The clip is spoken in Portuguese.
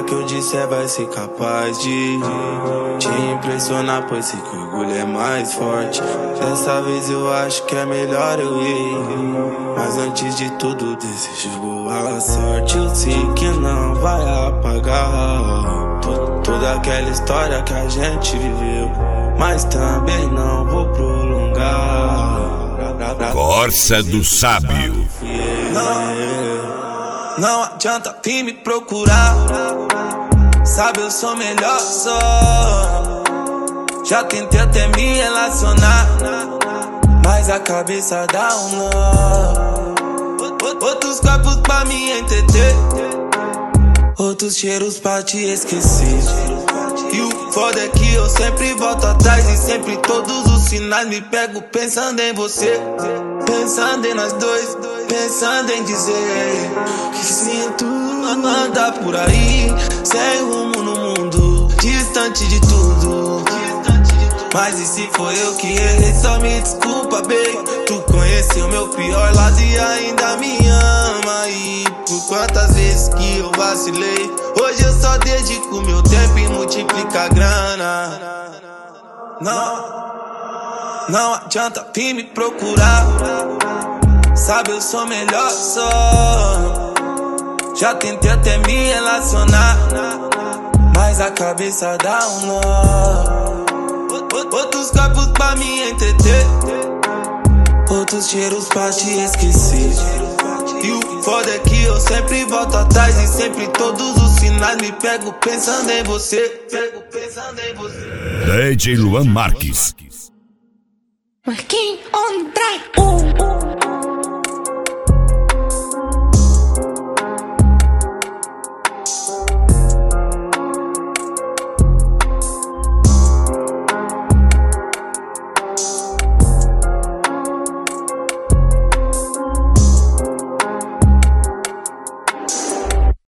nada que eu disser vai ser capaz de te impressionar, pois sei que o orgulho é mais forte. Dessa vez eu acho que é melhor eu ir, mas antes de tudo desejo boa sorte. Eu sei que não vai apagar toda aquela história que a gente viveu, mas também não vou prolongar. Corsa do Sábio. Não adianta vir me procurar, sabe eu sou melhor só. Já tentei até me relacionar, mas a cabeça dá um nó. Outros corpos pra me entreter, outros cheiros pra te esquecer. E o foda é que eu sempre volto atrás e sempre todos os sinais me pego pensando em você, pensando em nós dois, pensando em dizer que sinto andar por aí sem rumo no mundo, distante de tudo. Mas e se foi eu que errei, só me desculpa, bem. Tu conheceu meu pior lado e ainda me ama. E por quantas vezes que eu vacilei, hoje eu só dedico meu tempo e multiplico a grana. Não adianta vir me procurar, sabe eu sou melhor só. Já tentei até me relacionar, mas a cabeça dá um nó. Outros corpos pra me entreter, outros cheiros pra te esquecer. E o foda é que eu sempre volto atrás e sempre todos os sinais me pego pensando em você, DJ Luan Marques. Marquinhos on the track.